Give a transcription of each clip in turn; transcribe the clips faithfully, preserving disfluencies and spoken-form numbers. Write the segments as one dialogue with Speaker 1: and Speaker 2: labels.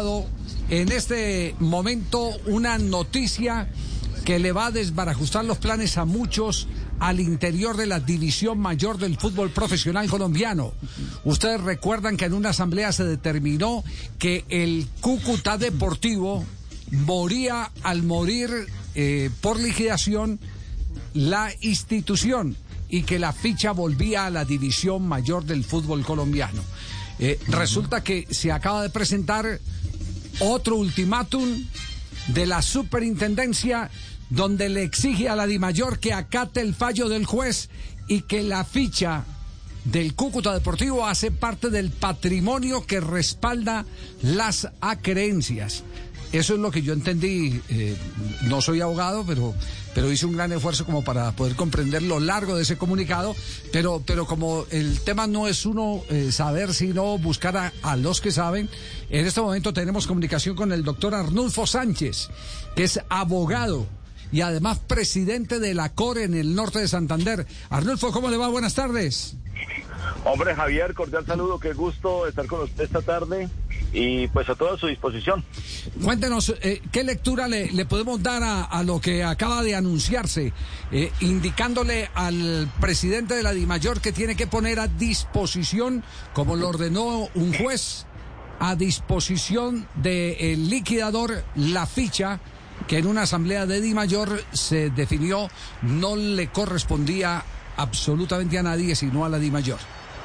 Speaker 1: presentado en este momento una noticia que le va a desbarajustar los planes a muchos al interior de la división mayor del fútbol profesional colombiano. Ustedes recuerdan que en una asamblea se determinó que el Cúcuta Deportivo moría al morir eh, por liquidación la institución y que la ficha volvía a la división mayor del fútbol colombiano. Eh, resulta que se acaba de presentar otro ultimátum de la superintendencia donde le exige a la Dimayor que acate el fallo del juez y que la ficha del Cúcuta Deportivo hace parte del patrimonio que respalda las acreencias. Eso es lo que yo entendí. Eh, no soy abogado, pero, pero hice un gran esfuerzo como para poder comprender lo largo de ese comunicado. Pero, pero como el tema no es uno eh, saber, sino buscar a, a los que saben, en este momento tenemos comunicación con el doctor Arnulfo Sánchez, que es abogado y además presidente de la CORE en el norte de Santander. Arnulfo, ¿cómo le va? Buenas tardes.
Speaker 2: Hombre, Javier, cordial saludo, qué gusto estar con usted esta tarde y pues a toda su disposición.
Speaker 1: Cuéntenos, eh, ¿qué lectura le, le podemos dar a, a lo que acaba de anunciarse, eh, indicándole al presidente de la Dimayor que tiene que poner a disposición, como lo ordenó un juez, a disposición del liquidador la ficha que en una asamblea de Dimayor se definió no le correspondía absolutamente a nadie, sino a la Dimayor?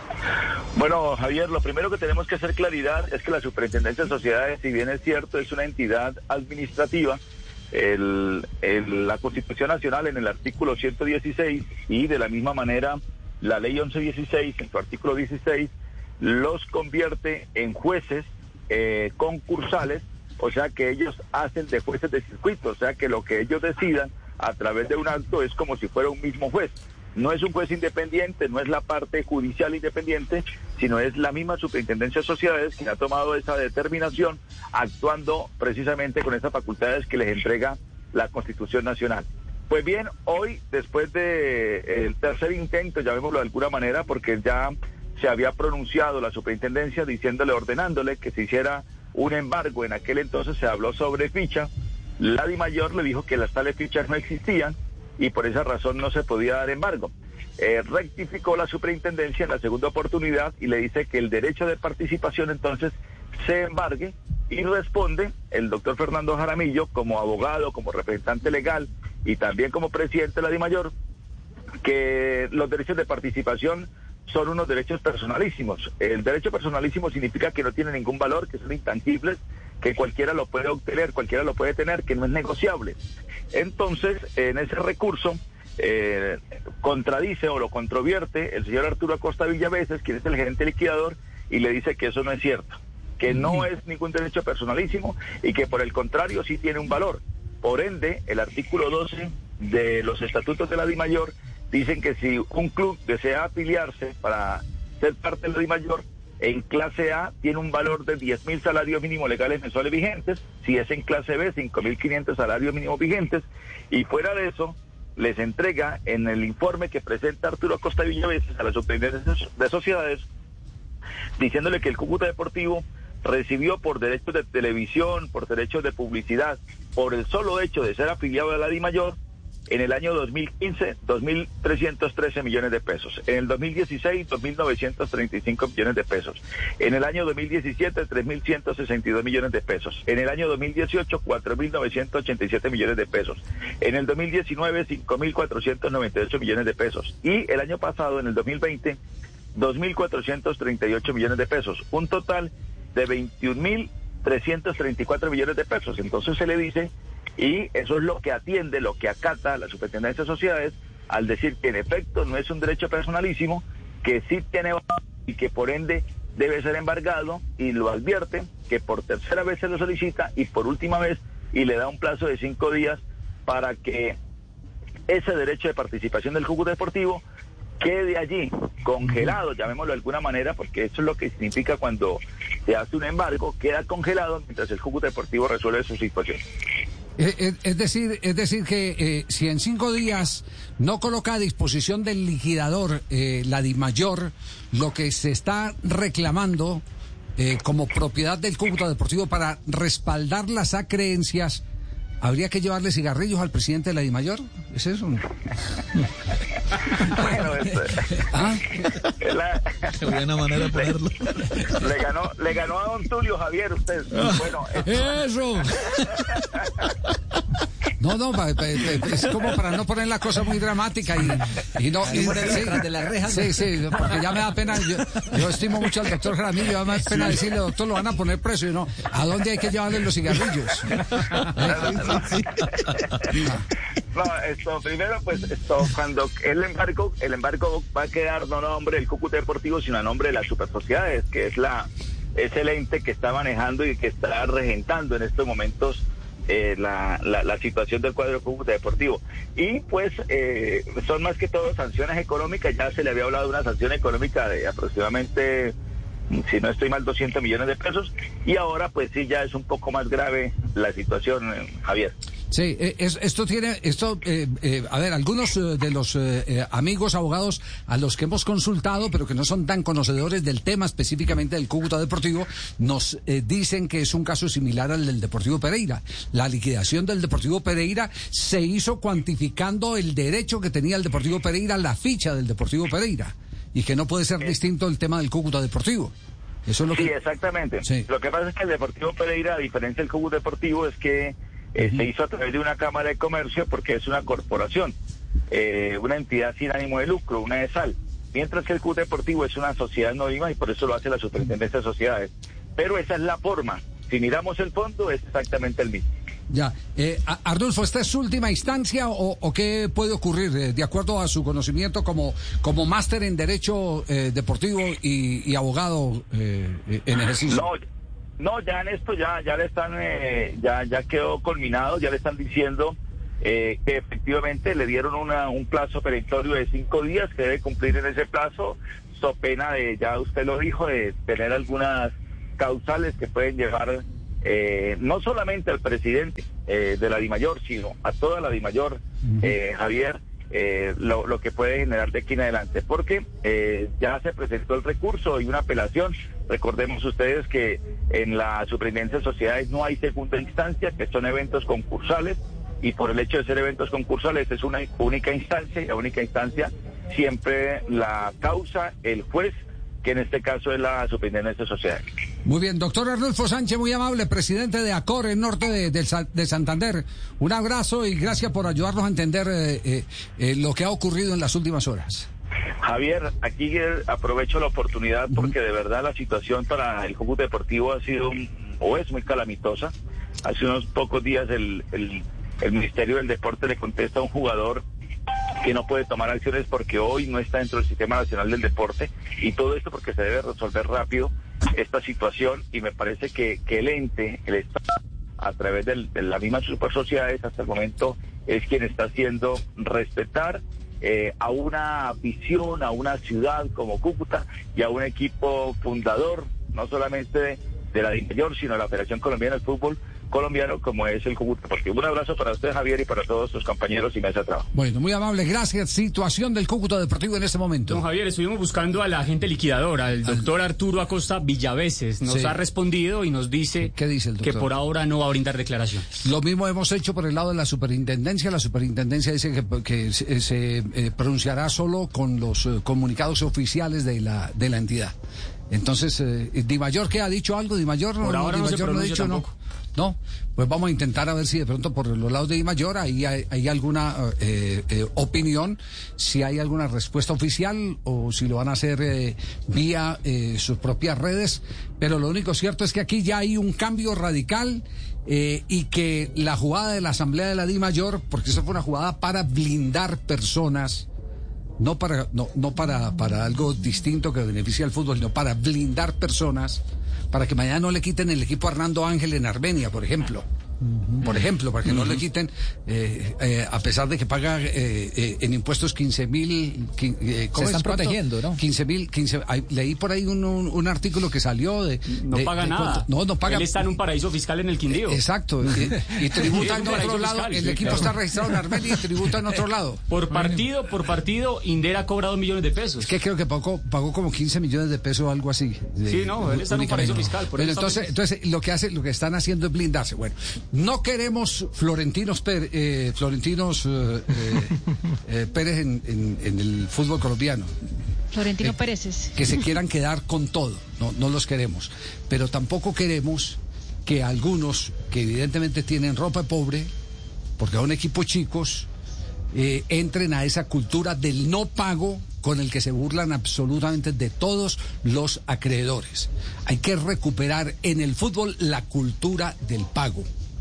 Speaker 2: Bueno, Javier, lo primero que tenemos que hacer claridad es que la Superintendencia de Sociedades, si bien es cierto, es una entidad administrativa, el, el, la Constitución Nacional en el artículo ciento dieciséis y de la misma manera la Ley once dieciséis en su artículo dieciséis los convierte en jueces eh, concursales, o sea que ellos hacen de jueces de circuito, o sea que lo que ellos decidan a través de un acto es como si fuera un mismo juez. No es un juez independiente, no es la parte judicial independiente, sino es la misma Superintendencia de Sociedades quien ha tomado esa determinación, actuando precisamente con esas facultades que les entrega la Constitución Nacional. Pues bien, hoy, después de el tercer intento, llamémoslo de alguna manera, porque ya se había pronunciado la Superintendencia diciéndole, ordenándole que se hiciera un embargo, en aquel entonces se habló sobre ficha, la Dimayor le dijo que las tales fichas no existían, y por esa razón no se podía dar embargo. Eh, rectificó la superintendencia en la segunda oportunidad y le dice que el derecho de participación entonces se embargue, y responde el doctor Fernando Jaramillo como abogado, como representante legal y también como presidente de la Dimayor, que los derechos de participación son unos derechos personalísimos. El derecho personalísimo significa que no tiene ningún valor, que son intangibles, que cualquiera lo puede obtener, cualquiera lo puede tener, que no es negociable. Entonces, en ese recurso, eh, contradice o lo controvierte el señor Arturo Acosta Villaveses, quien es el gerente liquidador, y le dice que eso no es cierto, que no es ningún derecho personalísimo y que por el contrario sí tiene un valor. Por ende, el artículo doce de los estatutos de la Dimayor dicen que si un club desea afiliarse para ser parte de la Dimayor, en clase A tiene un valor de diez mil salarios mínimos legales mensuales vigentes, si es en clase B, cinco mil quinientos salarios mínimos vigentes, y fuera de eso, les entrega en el informe que presenta Arturo Acosta Villaveses a la Superintendencia de Sociedades, diciéndole que el Cúcuta Deportivo recibió por derechos de televisión, por derechos de publicidad, por el solo hecho de ser afiliado a la Dimayor, en el año dos mil quince, dos mil trescientos trece millones de pesos. En el dos mil dieciséis, dos mil novecientos treinta y cinco millones de pesos. En el año dos mil diecisiete, tres mil ciento sesenta y dos millones de pesos. En el año dos mil dieciocho, cuatro mil novecientos ochenta y siete millones de pesos. En el dos mil diecinueve, cinco mil cuatrocientos noventa y ocho millones de pesos. Y el año pasado, en el dos mil veinte, dos mil cuatrocientos treinta y ocho millones de pesos. Un total de veintiún mil trescientos treinta y cuatro millones de pesos. Entonces se le dice, y eso es lo que atiende, lo que acata la Superintendencia de Sociedades, al decir que en efecto no es un derecho personalísimo, que sí tiene valor y que por ende debe ser embargado, y lo advierte que por tercera vez se lo solicita y por última vez, y le da un plazo de cinco días para que ese derecho de participación del Cúcuta Deportivo quede allí, congelado, llamémoslo de alguna manera, porque eso es lo que significa cuando se hace un embargo, queda congelado mientras el Cúcuta Deportivo resuelve su situación.
Speaker 1: Es, es decir, es decir que eh, si en cinco días no coloca a disposición del liquidador eh, la Dimayor lo que se está reclamando eh, como propiedad del Cúcuta Deportivo para respaldar las acreencias. ¿Habría que llevarle cigarrillos al presidente de la DIMAYOR? ¿Es eso?
Speaker 2: Bueno, esto,
Speaker 1: ¿Ah?
Speaker 2: la,
Speaker 3: Qué buena manera de ponerlo.
Speaker 2: Le, le ganó, le ganó a don Tulio, Javier, usted. Bueno, esto,
Speaker 1: ¡Eso! No, no, pa, pa, pa, es como para no poner la cosa muy dramática y, y no... Y, sí,
Speaker 3: de las rejas.
Speaker 1: Sí, sí, porque ya me da pena, yo, yo estimo mucho al doctor Jaramillo, ya me da pena decirle, doctor, lo van a poner preso, y no, ¿a dónde hay que llevarle los cigarrillos?
Speaker 2: no, esto, primero, pues, esto, cuando el embargo, el embargo va a quedar no a nombre del Cúcuta Deportivo, sino a nombre de las supersociedades, que es la, es el ente que está manejando y que está regentando en estos momentos Eh, la, la, la situación del cuadro Cúcuta Deportivo. Y pues eh, son más que todo sanciones económicas. Ya se le había hablado de una sanción económica de aproximadamente, si no estoy mal, doscientos millones de pesos, y ahora pues sí ya es un poco más grave la situación, eh, Javier.
Speaker 1: Sí, eh, es, esto tiene, esto, eh, eh, a ver, algunos eh, de los eh, eh, amigos abogados a los que hemos consultado, pero que no son tan conocedores del tema específicamente del Cúcuta Deportivo, nos eh, dicen que es un caso similar al del Deportivo Pereira. La liquidación del Deportivo Pereira se hizo cuantificando el derecho que tenía el Deportivo Pereira a la ficha del Deportivo Pereira, y que no puede ser distinto el tema del Cúcuta Deportivo. Eso es lo
Speaker 2: sí,
Speaker 1: que...
Speaker 2: exactamente.
Speaker 1: Sí.
Speaker 2: Lo que pasa es que el Deportivo Pereira, a diferencia del Cúcuta Deportivo, es que Eh, se hizo a través de una Cámara de Comercio porque es una corporación, eh, una entidad sin ánimo de lucro, una ESAL, mientras que el Cúcuta Deportivo es una sociedad anónima y por eso lo hace la Superintendencia de Sociedades. Pero esa es la forma. Si miramos el fondo, es exactamente el mismo.
Speaker 1: Ya, eh, Arnulfo, ¿esta es su última instancia o, o qué puede ocurrir eh, de acuerdo a su conocimiento como, como máster en Derecho eh, Deportivo y, y abogado eh, en ejercicio?
Speaker 2: No, No, ya en esto ya ya le están, eh, ya ya quedó culminado, ya le están diciendo eh, que efectivamente le dieron una, un plazo perentorio de cinco días que debe cumplir en ese plazo, so pena de, ya usted lo dijo, de tener algunas causales que pueden llevar eh, no solamente al presidente eh, de la DIMAYOR, sino a toda la DIMAYOR, eh, Javier, eh, lo, lo que puede generar de aquí en adelante, porque eh, ya se presentó el recurso y una apelación. Recordemos ustedes que en la Superintendencia de Sociedades no hay segunda instancia, que son eventos concursales, y por el hecho de ser eventos concursales es una única instancia, y la única instancia siempre la causa el juez, que en este caso es la Superintendencia de Sociedades.
Speaker 1: Muy bien, doctor Arnulfo Sánchez, muy amable, presidente de ACOR, en norte de, de, de Santander. Un abrazo y gracias por ayudarnos a entender eh, eh, eh, lo que ha ocurrido en las últimas horas.
Speaker 2: Javier, aquí aprovecho la oportunidad porque de verdad la situación para el Cúcuta Deportivo ha sido o es muy calamitosa. Hace unos pocos días el, el, el Ministerio del Deporte le contesta a un jugador que no puede tomar acciones porque hoy no está dentro del Sistema Nacional del Deporte, y todo esto porque se debe resolver rápido esta situación, y me parece que, que el ente, el Estado, a través del, de las mismas supersociedades hasta el momento, es quien está haciendo respetar Eh, a una visión, a una ciudad como Cúcuta y a un equipo fundador, no solamente de, de la DIMAYOR, sino de la Federación Colombiana del Fútbol colombiano, como es el Cúcuta Deportivo. Un abrazo para usted, Javier, y para todos sus compañeros y mesa de trabajo.
Speaker 1: Bueno, muy amable, gracias. Situación del Cúcuta Deportivo en este momento.
Speaker 4: Don Javier, estuvimos buscando al agente liquidador, al doctor Arturo Acosta Villaveses. Nos sí. ha respondido y nos dice,
Speaker 1: ¿Qué dice el doctor?
Speaker 4: Que por ahora no va a brindar declaraciones.
Speaker 1: Lo mismo hemos hecho por el lado de la superintendencia. La superintendencia dice que, que se, se eh, pronunciará solo con los eh, comunicados oficiales de la, de la entidad. Entonces, eh, DIMAYOR, ¿qué ha dicho algo? DIMAYOR
Speaker 4: por
Speaker 1: no,
Speaker 4: ahora no, se
Speaker 1: no ha dicho
Speaker 4: tampoco.
Speaker 1: no. No, pues vamos a intentar a ver si de pronto por los lados de DIMAYOR ahí hay, hay alguna eh, eh, opinión, si hay alguna respuesta oficial o si lo van a hacer eh, vía eh, sus propias redes, pero lo único cierto es que aquí ya hay un cambio radical eh, y que la jugada de la Asamblea de la DIMAYOR, porque esa fue una jugada para blindar personas, no para no no para para algo distinto que beneficie al fútbol, sino para blindar personas, para que mañana no le quiten el equipo a Hernando Ángel en Armenia, por ejemplo. Por ejemplo, para que no le quiten, eh, eh, a pesar de que paga eh, eh, en impuestos quince mil... Eh,
Speaker 3: Se están protegiendo, ¿no?
Speaker 1: quince mil, quince, leí por ahí un, un, un artículo que salió de...
Speaker 4: No
Speaker 1: de,
Speaker 4: paga
Speaker 1: de
Speaker 4: nada.
Speaker 1: Cuánto, no, no paga.
Speaker 4: Él está en un paraíso fiscal en el Quindío.
Speaker 1: Exacto. Y, y tributa en otro lado.
Speaker 4: Fiscal,
Speaker 1: el
Speaker 4: sí,
Speaker 1: equipo
Speaker 4: claro.
Speaker 1: está registrado en Armenia y tributa en otro lado.
Speaker 4: Por partido, por partido, Indera cobra dos millones de pesos.
Speaker 1: Es que creo que pagó, pagó como quince millones de pesos o algo así. De,
Speaker 4: Sí, no, él está en un paraíso fiscal. Por
Speaker 1: Pero
Speaker 4: eso
Speaker 1: entonces,
Speaker 4: está
Speaker 1: entonces lo que hace, lo que están haciendo es blindarse. Bueno, no queremos Florentinos Pérez, eh, Florentinos eh, eh, Pérez en, en, en el fútbol colombiano.
Speaker 5: Florentino
Speaker 1: Eh,
Speaker 5: Pérez.
Speaker 1: Que se quieran quedar con todo. No, no los queremos. Pero tampoco queremos que algunos que evidentemente tienen ropa pobre, porque son equipos chicos, eh, entren a esa cultura del no pago con el que se burlan absolutamente de todos los acreedores. Hay que recuperar en el fútbol la cultura del pago,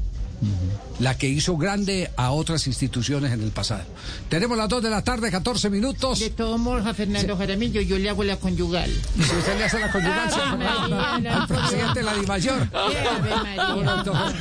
Speaker 1: la que hizo grande a otras instituciones en el pasado. Tenemos las dos de la tarde, catorce minutos.
Speaker 6: De todos modos, a Fernando
Speaker 1: Sí.
Speaker 6: Jaramillo yo le hago la conyugal.
Speaker 1: Si usted le hace la conyugal se-
Speaker 6: Ave María, la
Speaker 1: al presidente de la DIMAYOR.
Speaker 6: Ave María.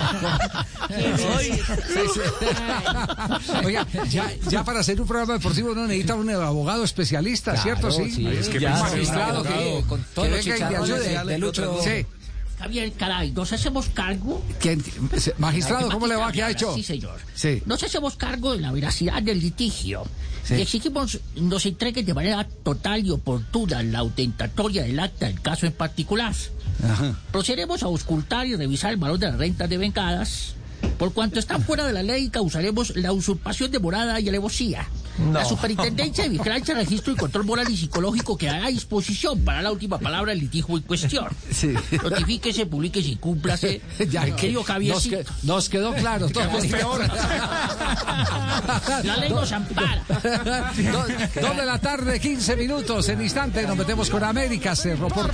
Speaker 1: Sí, sí. Oiga, ya, ya para hacer un programa deportivo uno necesita un abogado especialista,
Speaker 3: Claro,
Speaker 1: ¿cierto? Sí,
Speaker 3: sí.
Speaker 1: es que
Speaker 3: Ya,
Speaker 1: un magistrado
Speaker 3: sí,
Speaker 1: que,
Speaker 3: abogado, con
Speaker 1: que
Speaker 3: todos los
Speaker 1: venga y me
Speaker 3: chicharrones
Speaker 1: ayude.
Speaker 3: de Lucho.
Speaker 1: Sí.
Speaker 6: Javier, caray, ¿nos hacemos cargo?
Speaker 1: ¿Quién- magistrado, ¿cómo le va? ¿Qué ha hecho?
Speaker 6: Sí, señor.
Speaker 1: Sí.
Speaker 6: Nos hacemos cargo de la veracidad del litigio.
Speaker 1: Sí.
Speaker 6: Y exigimos nos entreguen de manera total y oportuna la autentatoria del acta del caso en particular.
Speaker 1: Ajá.
Speaker 6: Procederemos a auscultar y revisar el valor de las rentas devengadas. Por cuanto están fuera de la ley, causaremos la usurpación de morada y alevosía. La Superintendencia de Vigilancia, Registro y Control Moral y Psicológico quedará a disposición para la última palabra del litigio en cuestión.
Speaker 1: Sí.
Speaker 6: Notifíquese, publíquese y cúmplase.
Speaker 1: Ya,
Speaker 6: Mi querido
Speaker 1: nos,
Speaker 6: Javiercito.
Speaker 1: que- nos quedó claro.
Speaker 4: Quedamos peor.
Speaker 6: La ley nos ampara.
Speaker 1: Dos, dos de la tarde, quince minutos. En instante nos metemos con América. Se reporta.